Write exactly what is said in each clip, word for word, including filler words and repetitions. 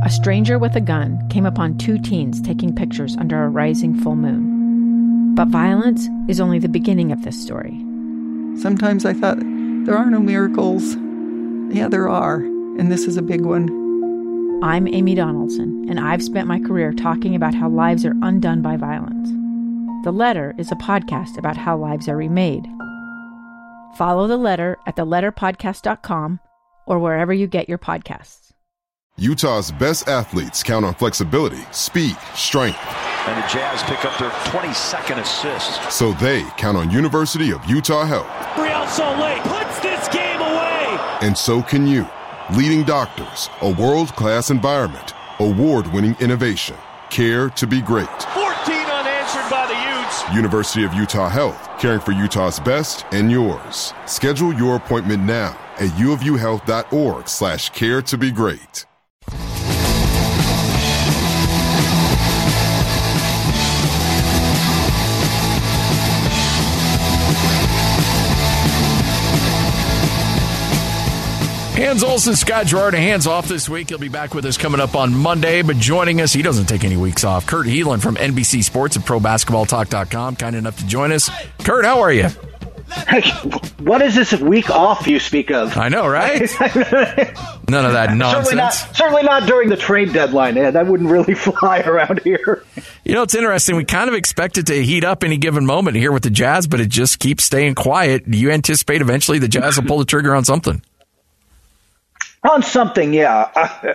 a stranger with a gun came upon two teens taking pictures under a rising full moon. But violence is only the beginning of this story. Sometimes I thought, there are no miracles. Yeah, there are, and this is a big one. I'm Amy Donaldson, and I've spent my career talking about how lives are undone by violence. The Letter is a podcast about how lives are remade. Follow The Letter at the letter podcast dot com or wherever you get your podcasts. Utah's best athletes count on flexibility, speed, strength. And the Jazz pick up their twenty-second assist. So they count on University of Utah Health. Real Salt Lake puts this game away. And so can you. Leading doctors, a world-class environment, award-winning innovation, care to be great. fourteen unanswered by the Utes. University of Utah Health, caring for Utah's best and yours. Schedule your appointment now at uofuhealth.org slash care to be great. Hans Olsen, Scott Gerard, hands off this week. He'll be back with us coming up on Monday. But joining us, he doesn't take any weeks off. Kurt Helin from N B C Sports and Pro Basketball Talk dot com, kind enough to join us. Kurt, how are you? Hey, what is this week off you speak of? I know, right? None of that nonsense. Certainly not, certainly not during the trade deadline, Ed. That wouldn't really fly around here. You know, it's interesting. We kind of expect it to heat up any given moment here with the Jazz, but it just keeps staying quiet. Do you anticipate eventually the Jazz will pull the trigger on something? On something, yeah.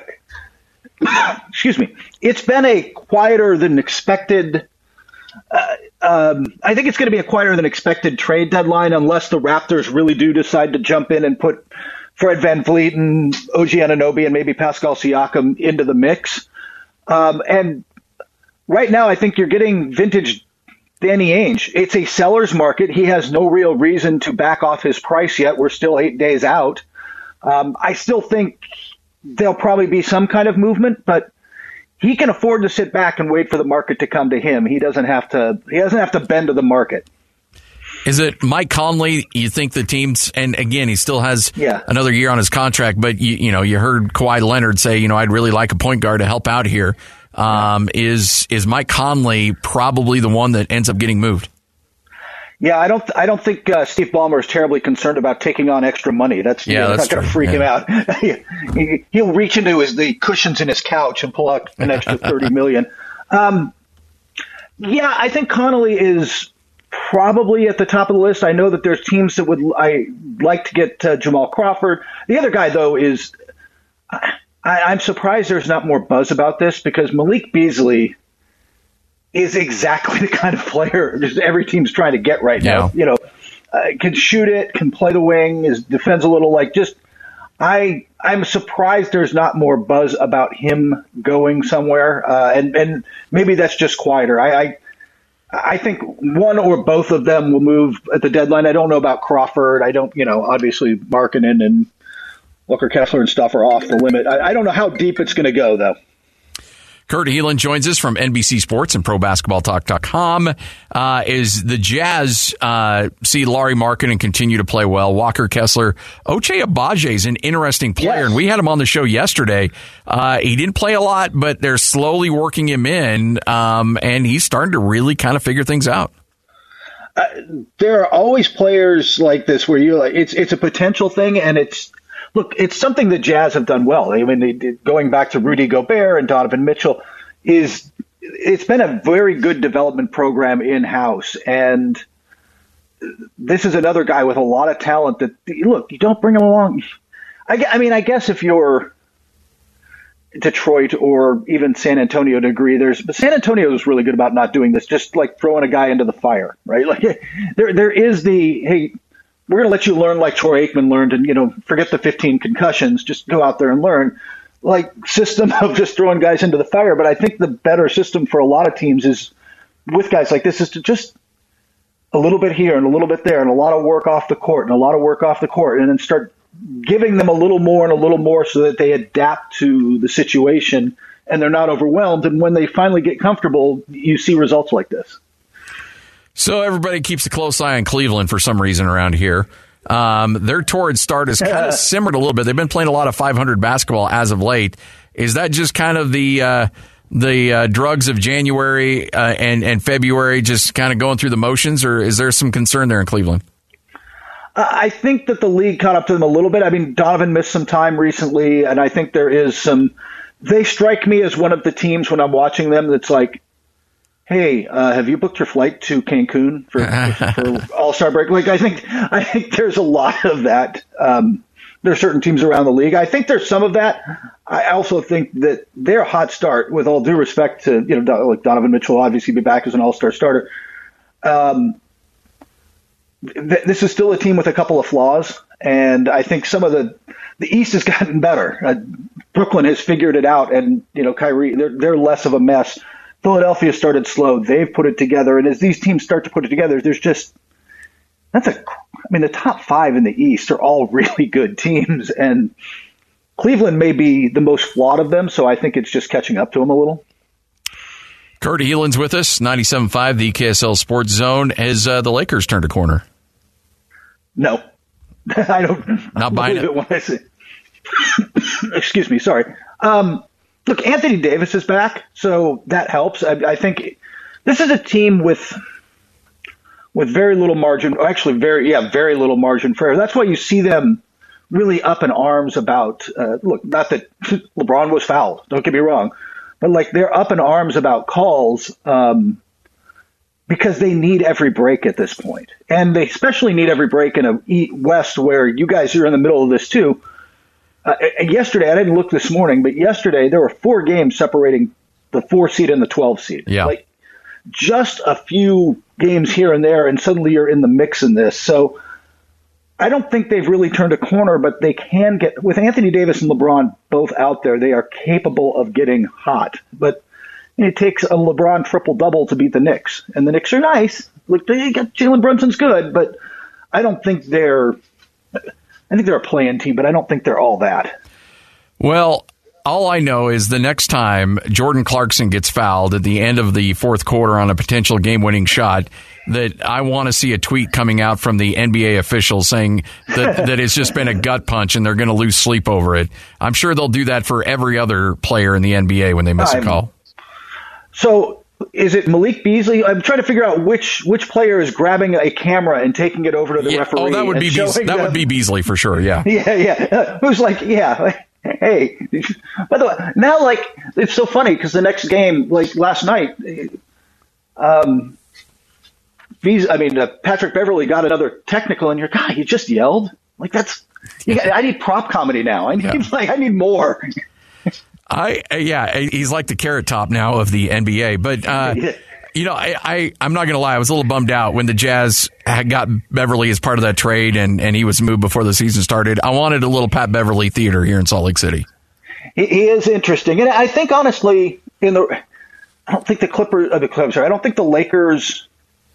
Uh, excuse me. It's been a quieter than expected. Uh, um, I think it's going to be a quieter than expected trade deadline unless the Raptors really do decide to jump in and put Fred VanVleet and O G Anunoby and maybe Pascal Siakam into the mix. Um, and right now, I think you're getting vintage Danny Ainge. It's a seller's market. He has no real reason to back off his price yet. We're still eight days out. Um, I still think there'll probably be some kind of movement, but he can afford to sit back and wait for the market to come to him. He doesn't have to. He doesn't have to bend to the market. Is it Mike Conley? You think the teams, and again, he still has yeah. another year on his contract, but you, you know, you heard Kawhi Leonard say, you know, I'd really like a point guard to help out here. Um, yeah. Is is Mike Conley probably the one that ends up getting moved? Yeah, I don't. I don't think uh, Steve Ballmer is terribly concerned about taking on extra money. That's, yeah, you know, that's not going to freak yeah. him out. he, he'll reach into his the cushions in his couch and pull out an extra thirty million. Um, yeah, I think Connolly is probably at the top of the list. I know that there's teams that would I like to get uh, Jamal Crawford. The other guy though is I, I'm surprised there's not more buzz about this because Malik Beasley is exactly the kind of player just every team's trying to get right yeah. now. You know, uh, can shoot it, can play the wing, is defends a little. Like just, I I'm surprised there's not more buzz about him going somewhere. Uh, and and maybe that's just quieter. I, I I think one or both of them will move at the deadline. I don't know about Crawford. I don't. You know, obviously Markkanen and Walker Kessler and stuff are off the limit. I, I don't know how deep it's going to go though. Kurt Helin joins us from N B C Sports and Pro Basketball Talk dot com. Uh, is the Jazz uh, see Lauri Markkanen continue to play well? Walker Kessler, Ochai Agbaji is an interesting player, yes. and we had him on the show yesterday. Uh, he didn't play a lot, but they're slowly working him in, um, and he's starting to really kind of figure things out. Uh, there are always players like this where you like it's it's a potential thing, and it's. Look, it's something the Jazz have done well. I mean, they, going back to Rudy Gobert and Donovan Mitchell, is it's been a very good development program in-house. And this is another guy with a lot of talent that, look, you don't bring him along. I, I mean, I guess if you're Detroit or even San Antonio to agree, there's but San Antonio is really good about not doing this, just like throwing a guy into the fire, right? Like there, there is the, hey, we're going to let you learn like Troy Aikman learned and, you know, forget the fifteen concussions, just go out there and learn, like system of just throwing guys into the fire. But I think the better system for a lot of teams is with guys like this is to just a little bit here and a little bit there and a lot of work off the court and a lot of work off the court and then start giving them a little more and a little more so that they adapt to the situation and they're not overwhelmed. And when they finally get comfortable, you see results like this. So everybody keeps a close eye on Cleveland for some reason around here. Um, their torrid start has kind of simmered a little bit. They've been playing a lot of five hundred basketball as of late. Is that just kind of the uh, the uh, drugs of January uh, and, and February, just kind of going through the motions, or is there some concern there in Cleveland? I think that the league caught up to them a little bit. I mean, Donovan missed some time recently, and I think there is some – they strike me as one of the teams when I'm watching them that's like, hey, uh, have you booked your flight to Cancun for, for, for All-Star break? Like, I think I think there's a lot of that. Um, there are certain teams around the league. I think there's some of that. I also think that their hot start, with all due respect to, you know, like Donovan Mitchell will obviously be back as an All-Star starter. Um, th- this is still a team with a couple of flaws, and I think some of the the East has gotten better. Uh, Brooklyn has figured it out, and you know, Kyrie, they're they're less of a mess. Philadelphia started slow. They've put it together. And as these teams start to put it together, there's just – that's a – I mean, the top five in the East are all really good teams. And Cleveland may be the most flawed of them, so I think it's just catching up to them a little. Kurt Heelan's with us, ninety-seven point five, the E K S L Sports Zone. Has uh, the Lakers turned a corner? No. I don't – Not buying it? it when I say, excuse me, sorry. Um Look, Anthony Davis is back, so that helps. I, I think this is a team with with very little margin. Actually, very yeah, very little margin for error. That's why you see them really up in arms about. Uh, look, not that LeBron was fouled. Don't get me wrong, but like they're up in arms about calls um, because they need every break at this point, and they especially need every break in a West where you guys are in the middle of this too. Uh, yesterday, I didn't look this morning, but yesterday there were four games separating the four seed and the twelve seed. Yeah. Like just a few games here and there, and suddenly you're in the mix in this. So I don't think they've really turned a corner, but they can get, with Anthony Davis and LeBron both out there, they are capable of getting hot. But it takes a LeBron triple-double to beat the Knicks. And the Knicks are nice. Look, they got Jalen Brunson's good, but I don't think they're – I think they're a play-in team, but I don't think they're all that. Well, all I know is the next time Jordan Clarkson gets fouled at the end of the fourth quarter on a potential game-winning shot, that I want to see a tweet coming out from the N B A officials saying that, that it's just been a gut punch and they're going to lose sleep over it. I'm sure they'll do that for every other player in the N B A when they miss I'm, a call. So is it Malik Beasley? I'm trying to figure out which which player is grabbing a camera and taking it over to the yeah. referee. Oh, that would be Beasley. That them. would be Beasley for sure. Yeah. Yeah, yeah. Who's like, yeah, hey. By the way, now like it's so funny because the next game, like last night, um, Beasley, I mean uh, Patrick Beverley got another technical, and you're God, you just yelled like that's. You got, I need prop comedy now. I need yeah. like I need more. I yeah, he's like the Carrot Top now of the N B A. But uh, you know, I, I I'm not gonna lie, I was a little bummed out when the Jazz had got Beverly as part of that trade, and, and he was moved before the season started. I wanted a little Pat Beverly theater here in Salt Lake City. He, he is interesting, and I think honestly, in the I don't think the Clippers, uh, the Clippers, sorry, I don't think the Lakers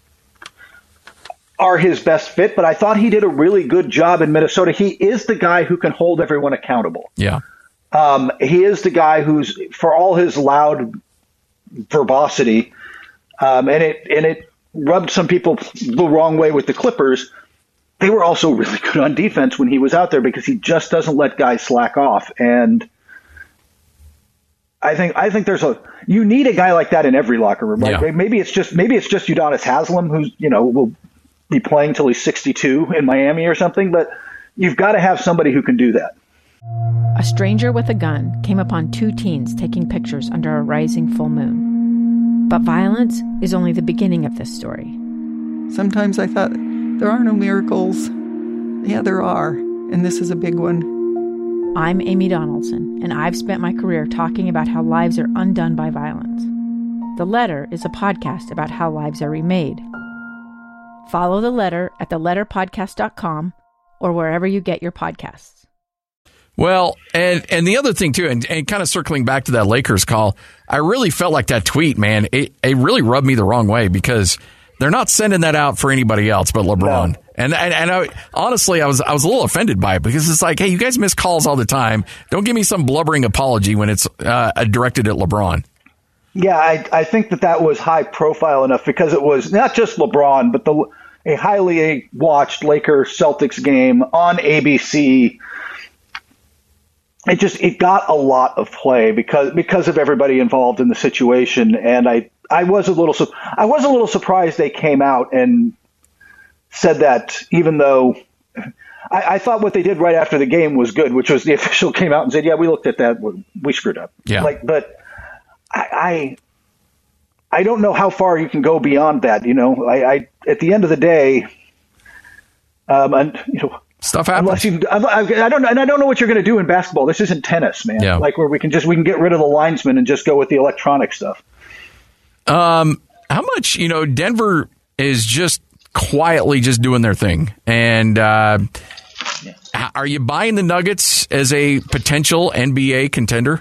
are his best fit, but I thought he did a really good job in Minnesota. He is the guy who can hold everyone accountable. Yeah. Um, he is the guy who's, for all his loud verbosity, um, and it and it rubbed some people the wrong way with the Clippers. They were also really good on defense when he was out there because he just doesn't let guys slack off. And I think I think there's a you need a guy like that in every locker room. Like yeah. maybe it's just maybe it's just Udonis Haslem, who's you know will be playing till he's sixty-two in Miami or something, but you've got to have somebody who can do that. A stranger with a gun came upon two teens taking pictures under a rising full moon. But violence is only the beginning of this story. Sometimes I thought, there are no miracles. Yeah, there are, and this is a big one. I'm Amy Donaldson, and I've spent my career talking about how lives are undone by violence. The Letter is a podcast about how lives are remade. Follow The Letter at the letter podcast dot com or wherever you get your podcasts. Well, and and the other thing, too, and, and kind of circling back to that Lakers call, I really felt like that tweet, man, it, it really rubbed me the wrong way because they're not sending that out for anybody else but LeBron. No. And and, and I, honestly, I was I was a little offended by it because it's like, hey, you guys miss calls all the time. Don't give me some blubbering apology when it's uh, directed at LeBron. Yeah, I, I think that that was high profile enough because it was not just LeBron, but the a highly watched Lakers-Celtics game on A B C. it just it got a lot of play because because of everybody involved in the situation, and I I was a little I was a little surprised they came out and said that, even though I, I thought what they did right after the game was good, which was the official came out and said, yeah, we looked at that, we screwed up. Yeah. Like, but I, I I don't know how far you can go beyond that. You know, I, I at the end of the day, um, and you know. Stuff happens. Unless you, I, I don't, and I don't know what you're going to do in basketball. This isn't tennis, man. Yeah. Like where we can just we can get rid of the linesman and just go with the electronic stuff. Um, how much you know? Denver is just quietly just doing their thing, and uh, yeah. Are you buying the Nuggets as a potential N B A contender?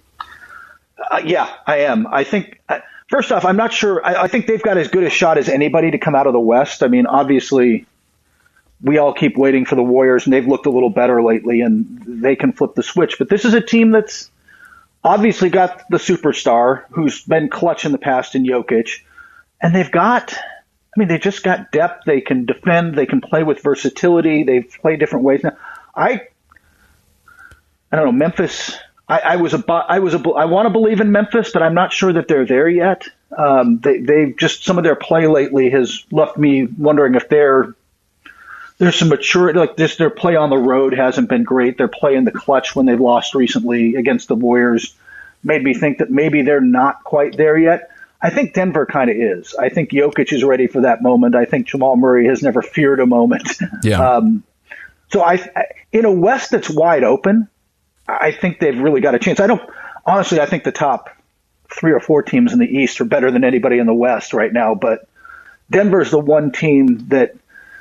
Uh, yeah, I am. I think uh, first off, I'm not sure. I, I think they've got as good a shot as anybody to come out of the West. I mean, obviously. We all keep waiting for the Warriors, and they've looked a little better lately, and they can flip the switch. But this is a team that's obviously got the superstar who's been clutch in the past in Jokic, and they've got, I mean, they've just got depth. They can defend. They can play with versatility. They play different ways. Now, I, I don't know, Memphis. I, I was a, I was a, I want to believe in Memphis, but I'm not sure that they're there yet. Um, they, they've just some of their play lately has left me wondering if they're. There's some maturity, like this, their play on the road hasn't been great. Their play in the clutch when they've lost recently against the Warriors made me think that maybe they're not quite there yet. I think Denver kind of is. I think Jokic is ready for that moment. I think Jamal Murray has never feared a moment. Yeah. Um, so I, in a West that's wide open, I think they've really got a chance. I don't, honestly, I think the top three or four teams in the East are better than anybody in the West right now, but Denver's the one team that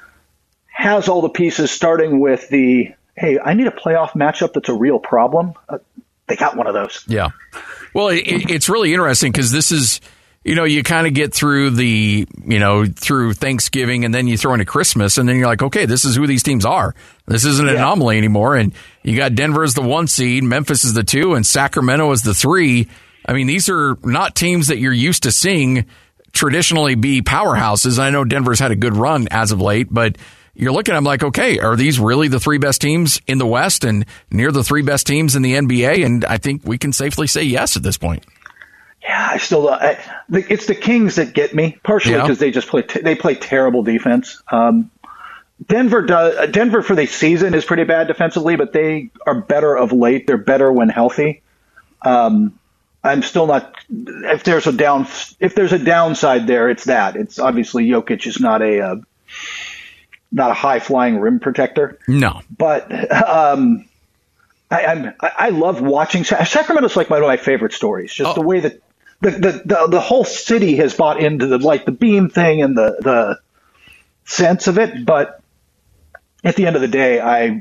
has all the pieces, starting with the, hey, I need a playoff matchup that's a real problem. Uh, they got one of those. Yeah. Well, it, it's really interesting because this is, you know, you kind of get through the, you know, through Thanksgiving and then you throw into Christmas and then you're like, okay, this is who these teams are. This isn't an yeah. anomaly anymore. And you got Denver as the one seed, Memphis is the two, and Sacramento is the three. I mean, these are not teams that you're used to seeing traditionally be powerhouses. I know Denver's had a good run as of late, but you're looking at them like, okay, are these really the three best teams in the West and near the three best teams in the N B A? And I think we can safely say yes at this point. Yeah, I still, I, it's the Kings that get me, partially because yeah. they just play, they play terrible defense. Um, Denver does, Denver for the season is pretty bad defensively, but they are better of late. They're better when healthy. Um, I'm still not, if there's a down, if there's a downside there, it's that. It's obviously Jokic is not a, uh, not a high-flying rim protector. No. But um, I, I'm, I love watching – Sacramento's like one of my favorite stories, just oh. the way that the, the, the, the whole city has bought into the like the beam thing and the, the sense of it. But at the end of the day, I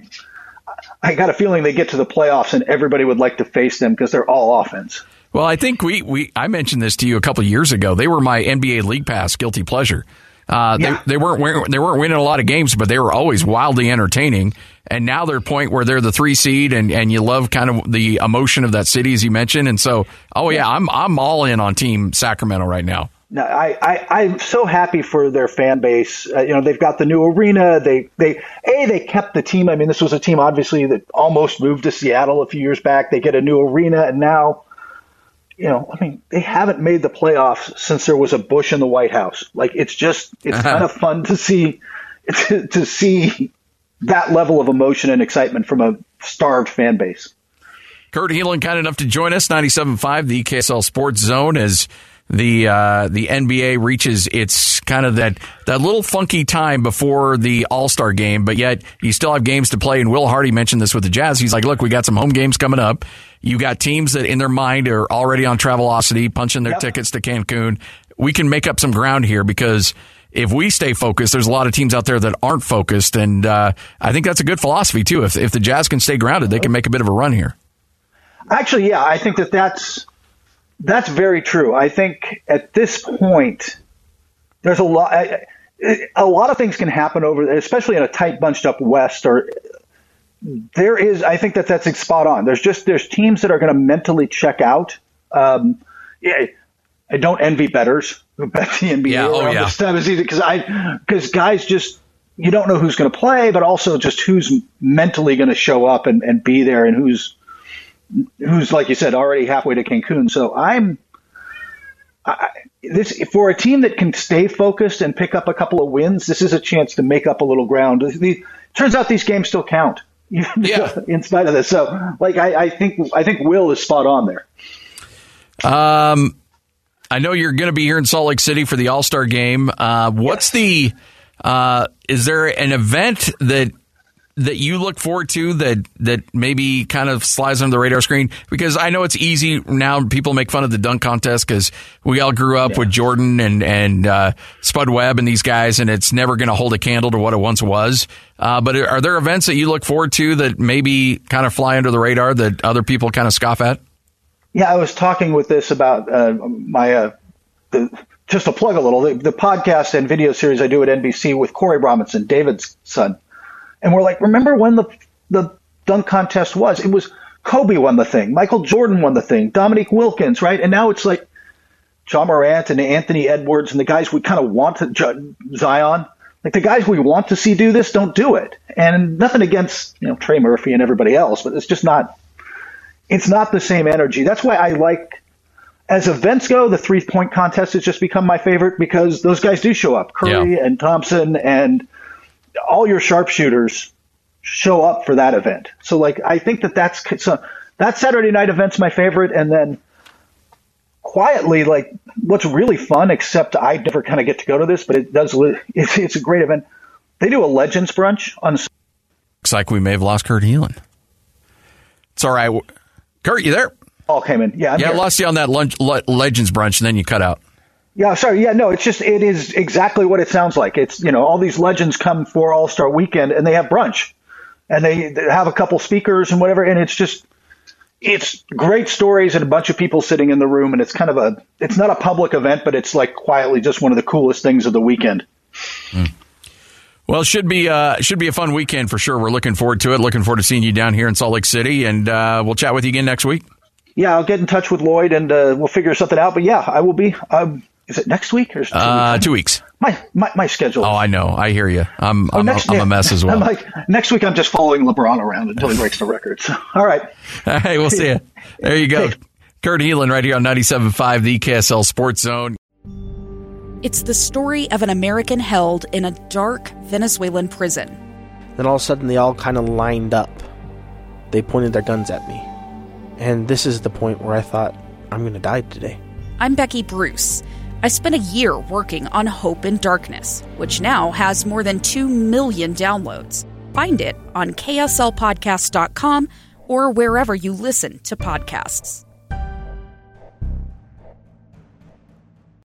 I got a feeling they get to the playoffs and everybody would like to face them because they're all offense. Well, I think we, we I mentioned this to you a couple of years ago. They were my N B A League Pass guilty pleasure. Uh, yeah. they, they weren't they weren't winning a lot of games, but they were always wildly entertaining. And now they're at a point where they're the three seed, and, and you love kind of the emotion of that city, as you mentioned. And so, oh yeah, I'm I'm all in on Team Sacramento right now. No, I, I I'm so happy for their fan base. Uh, you know, they've got the new arena. They they a they kept the team. I mean, this was a team obviously that almost moved to Seattle a few years back. They get a new arena, and now. You know, I mean, they haven't made the playoffs since there was a Bush in the White House. Like, it's just, it's uh-huh. kind of fun to see, to, to see that level of emotion and excitement from a starved fan base. Kurt Helin, kind enough to join us, ninety-seven point five, the K S L Sports Zone, as the uh, the N B A reaches its kind of that, that little funky time before the All-Star game, but yet you still have games to play. And Will Hardy mentioned this with the Jazz. He's like, look, we got some home games coming up. You got teams that in their mind are already on Travelocity, punching their yep. tickets to Cancun. We can make up some ground here because if we stay focused, there's a lot of teams out there that aren't focused. And uh, I think that's a good philosophy, too. If, if the Jazz can stay grounded, they can make a bit of a run here. Actually, yeah, I think that that's, that's very true. I think at this point, there's a lot, a lot of things can happen over, especially in a tight bunched up West or there is, I think that that's spot on. There's just, there's teams that are going to mentally check out. Um, yeah, I don't envy bettors who bet the N B A yeah, oh, yeah. this time of season because I, because guys just, you don't know who's going to play, but also just who's mentally going to show up and, and be there and who's, who's, like you said, already halfway to Cancun. So I'm I, this for a team that can stay focused and pick up a couple of wins. This is a chance to make up a little ground. The, turns out these games still count, yeah. in spite of this. So, like I, I think I think Will is spot on there. Um, I know you're going to be here in Salt Lake City for the All-Star game. Uh, what's yes. the uh, is there an event that that you look forward to that that maybe kind of slides under the radar screen? Because I know it's easy now. People make fun of the dunk contest because we all grew up yeah. with Jordan and and uh, Spud Webb and these guys, and it's never going to hold a candle to what it once was. Uh, but are there events that you look forward to that maybe kind of fly under the radar that other people kind of scoff at? Yeah, I was talking with this about uh, my uh, the, just to plug a little the, the podcast and video series I do at N B C with Corey Robinson, David's son, and we're like, remember when the the dunk contest was? It was Kobe won the thing, Michael Jordan won the thing, Dominique Wilkins, right? And now it's like Ja Morant and Anthony Edwards and the guys we kind of want to Zion, like the guys we want to see do this don't do it. And nothing against you know Trey Murphy and everybody else, but it's just not. It's not the same energy. That's why I like, as events go, the three-point contest has just become my favorite because those guys do show up. Curry yeah. and Thompson and all your sharpshooters show up for that event. So, like, I think that that's so that Saturday night event's my favorite. And then quietly, like, what's really fun, except I never kind of get to go to this, but it does. It's, it's a great event. They do a Legends brunch on. Looks like we may have lost Kurt Helin. It's all right. Kurt, you there? All came in. Yeah, I'm yeah, I here. lost you on that lunch, le- Legends brunch, and then you cut out. Yeah, sorry. Yeah, no, it's just, it is exactly what it sounds like. It's, you know, all these legends come for All-Star Weekend, and they have brunch. And they, they have a couple speakers and whatever, and it's just, it's great stories and a bunch of people sitting in the room, and it's kind of a, it's not a public event, but it's like quietly just one of the coolest things of the weekend. Mm. Well, it should be uh, should be a fun weekend for sure. We're looking forward to it. Looking forward to seeing you down here in Salt Lake City, and uh, we'll chat with you again next week. Yeah, I'll get in touch with Lloyd, and uh, we'll figure something out. But yeah, I will be. Um, is it next week or is it two, uh, weeks? two weeks? My, my my schedule. Oh, I know. I hear you. I'm oh, I'm, next, a, I'm yeah, a mess as well. I'm like next week. I'm just following LeBron around until he breaks the record. So, all right. All right, we'll see you. There you go. Kurt Helin right here on ninety-seven point five, the K S L Sports Zone. It's the story of an American held in a dark Venezuelan prison. Then all of a sudden they all kind of lined up. They pointed their guns at me. And this is the point where I thought, I'm going to die today. I'm Becky Bruce. I spent a year working on Hope in Darkness, which now has more than two million downloads. Find it on K S L podcast dot com or wherever you listen to podcasts.